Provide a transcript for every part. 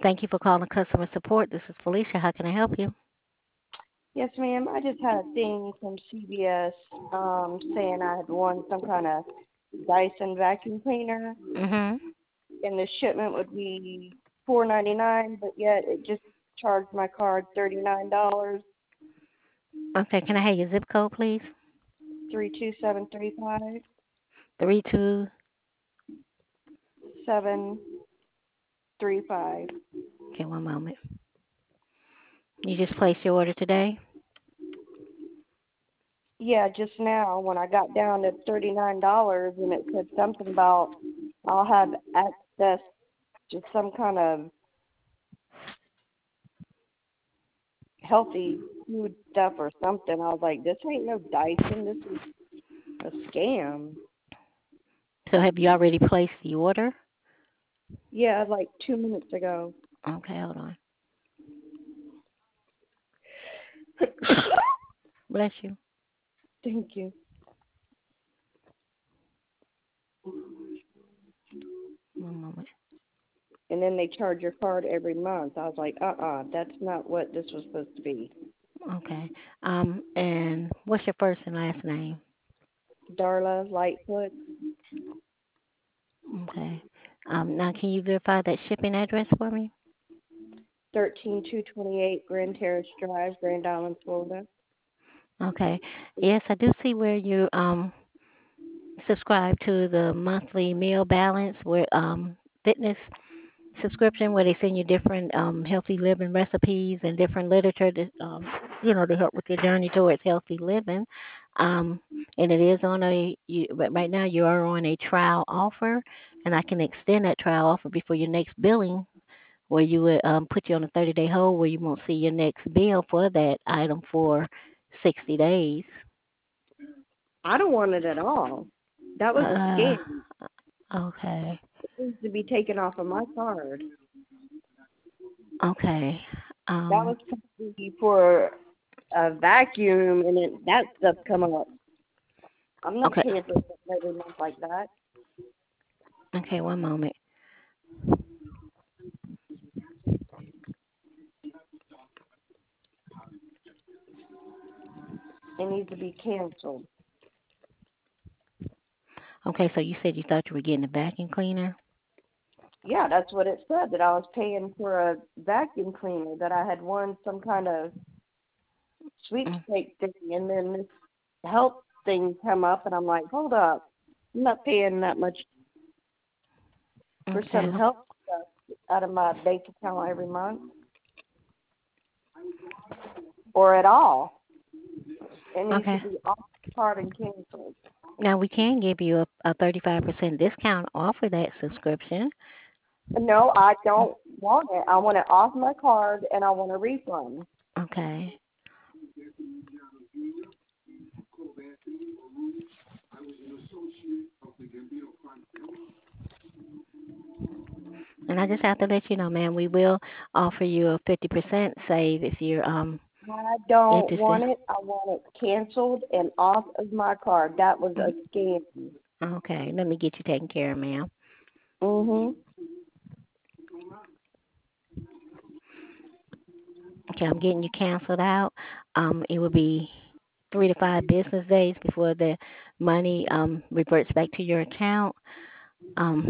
Thank you for calling customer support. This is Felicia. How can I help you? Yes, ma'am. I just had a thing from CBS saying I had won some kind of Dyson vacuum cleaner, Mhm. and the shipment would be $4.99, but yet it just charged my card $39, Okay. Can I have your zip code, please? 32735 32. 735. Okay, one moment. You just placed your order today? Yeah, just now when I got down to $39, and it said something about I'll have access to some kind of healthy food stuff or something. I was like, this ain't no Dyson. This is a scam. So have you already placed the order? Yeah, like 2 minutes ago. Okay, hold on. Bless you. Thank you. One moment. And then they charge your card every month. I was like, that's not what this was supposed to be. Okay. And what's your first and last name? Darla Lightfoot, Okay. Now can you verify that shipping address for me? 13228 Grand Terrace Drive, Grand Island, Florida. Okay. Yes, I do see where you subscribe to the monthly meal balance where fitness subscription where they send you different healthy living recipes and different literature to to help with your journey towards healthy living. Um, and it is on but right now you are on a trial offer, and I can extend that trial offer before your next billing, where you would put you on a 30-day hold where you won't see your next bill for that item for 60 days. I don't want it at all. That was a Uh, scam. okay, It needs to be taken off of my card. okay, That was supposed to be for a vacuum, and that stuff come up. I'm not okay, paying for something every month like that. okay. One moment. It needs to be canceled. Okay, so you said you thought you were getting a vacuum cleaner. Yeah, that's what it said, that I was paying for a vacuum cleaner, that I had won some kind of Mm, sweepstake thing, and then this help thing come up, and I'm like, hold up, I'm not paying that much for okay, some help stuff out of my bank account every month, or at all. It needs to okay. be off the card and canceled. Now we can give you a 35% discount off of that subscription. No, I don't want it. I want it off my card, and I want a refund. Okay. And I just have to let you know, ma'am, we will offer you a 50% save if you're I don't interested. want it. I want it canceled and off of my card. That was Mm, a scam. okay, let me get you taken care of, ma'am. Mhm. Okay, I'm getting you canceled out. It will be 3 to 5 business days before the money reverts back to your account. Um,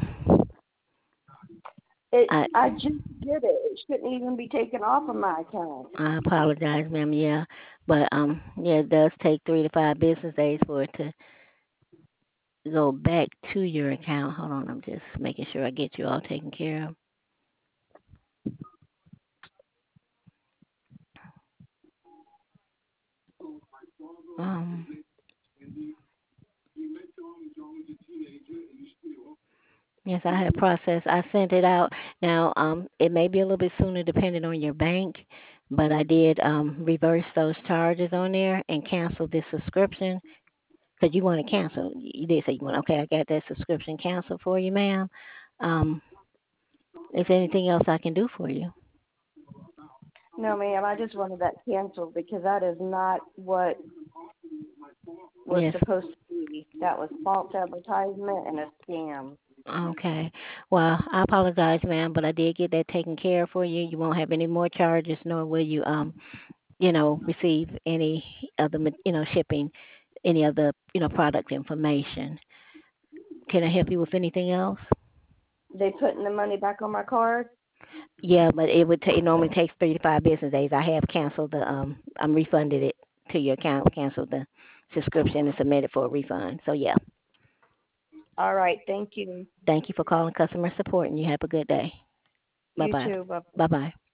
I I just did it. It shouldn't even be taken off of my account. I apologize, ma'am. Yeah, but yeah, it does take 3 to 5 business days for it to go back to your account. Hold on, I'm just making sure I get you all taken care of. Um, yes, I have processed. I sent it out. Now, it may be a little bit sooner depending on your bank, but I did reverse those charges on there and cancel this subscription because you want to cancel. You did say you want. Okay, I got that subscription canceled for you, ma'am. Um, is there anything else I can do for you? No, ma'am. I just wanted that canceled because that is not what was Yes. supposed to be. That was false advertisement and a scam. Okay. Well, I apologize, ma'am, but I did get that taken care of for you. You won't have any more charges, nor will you receive any of the shipping, any of the product information. Can I help you with anything else? They putting the money back on my card? Yeah, but it normally takes 3 to 5 business days. I have canceled I'm refunded it to your account, canceled the subscription and submitted for a refund. So yeah, All right, thank you. thank you for calling customer support and you have a good day. Bye You bye. too. Bye. Bye bye.